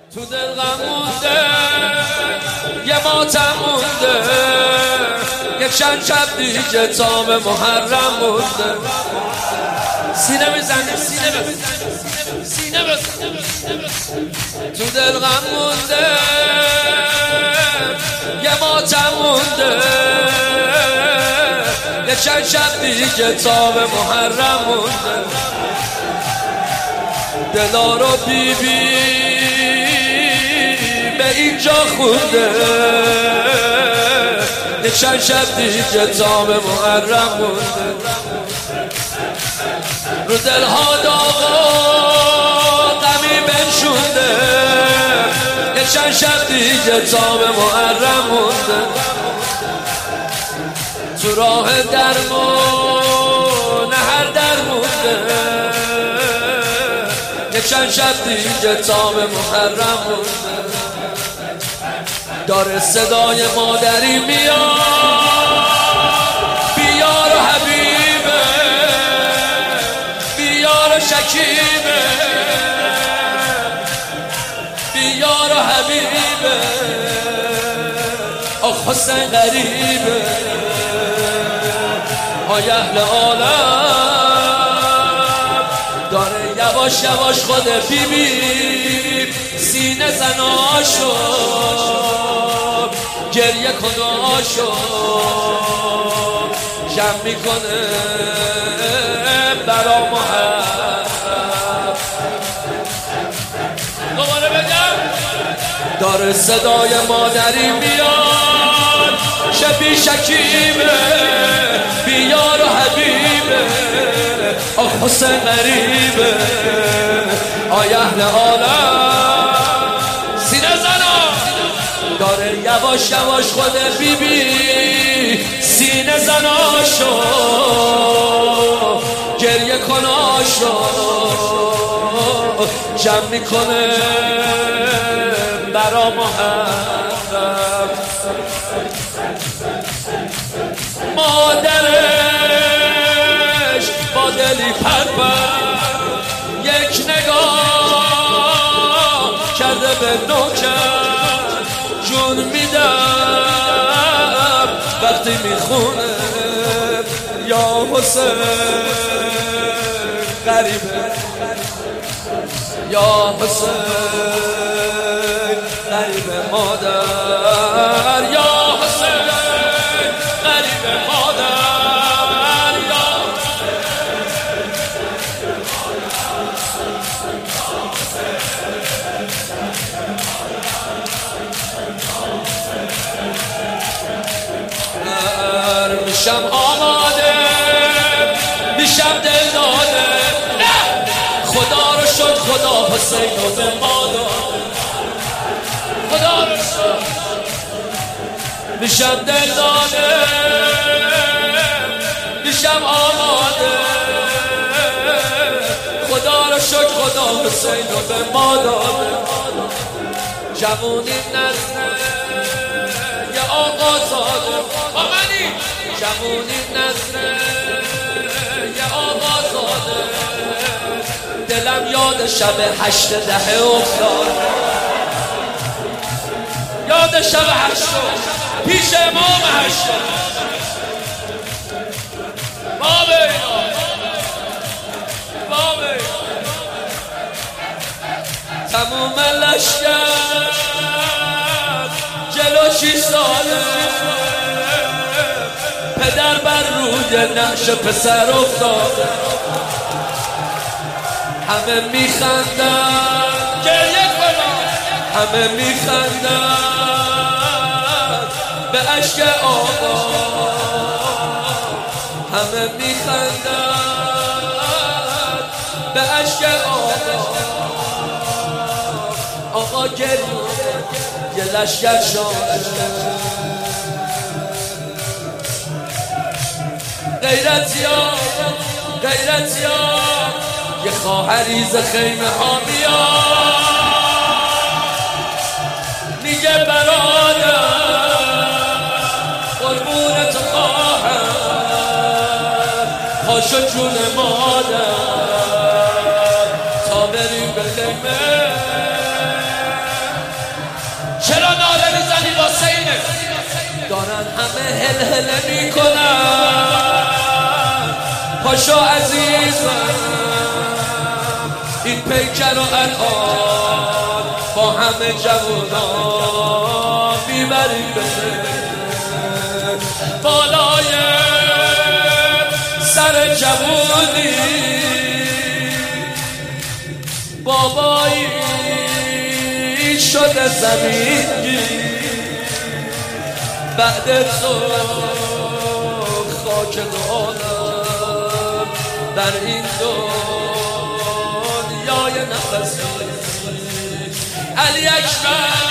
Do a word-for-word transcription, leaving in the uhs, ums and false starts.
تو دل غم مونده یه ماتم مونده یک چند شب دیگه تا به محرم مونده. سینه بزنه سینه بزنه سینه بزنه تو دل غم مونده یه ماتم مونده یک چند شب دیگه تا به محرم مونده. دلا رو بی بی به اینجا خونده یه چند شب دیگه تا به محرم مونده. رو دلها داغ و غمی بنشونده یه چند شب دیگه تا به محرم مونده. تو راه درمون هر در مونده یه چند شب دیگه تا به محرم مونده. داره صدای مادری میاد بیار و حبیبه بیار و شکیبه بیار و حبیبه آخ حسین غریبه آی اهل عالم. داره یواش یواش خود بی بی سینه زناشو گریه کناشو جمع میکنه برا محرم. دوباره بگم داره صدای مادری میاد شبی شکیبه بیار و حبیبه آخ حسین غریبه آی اهل عالم. سینه زنا داره یواش یواش خود بی بی سینه زناشو گریه کناشو جمع میکنه برا محرم. مادرش با دلی پرپر یک نگاه کرده به نوکر جون میدم وقتی میخونه یا حسین غریبه یا حسین غریبه مادر یا حسین غریبه مادر یا میشم آماده میشم دل داده خدا رو شد خدا حسین رو به ما داد خدا رو شد میشم دل داده میشم آماده خدا رو شد خدا حسین رو به ما داد. جوونی نزنه یه آقا زاده با منی جوونی نزنه یه آقا زاده دلم یاد شب هشت دهه افتاد یاد شب هشت پیش امام هشت بابه بابه تموم لشکر جلو شیش ساله پدر بر روی نقش پسر افتاد همه میخندن گریه کنن همه میخندن به عشق آقا همه میخندن به عشق آقا آقا گریه یه لشکر شانه غیرتیا غیرتیا یه خواهری ز خیمه ها میاد میگه برادر قربونت خواهر پاشو جون مادر تا بریم به خیمه دارن همه هل هل میکنن. پاشا عزیزم این پیکر رو الان با همه جوانان میبریم بده بالای سر جوانی. بابایی شده زمینی بعد تو خاک دانم در این دنیای نفسی. علی اکبر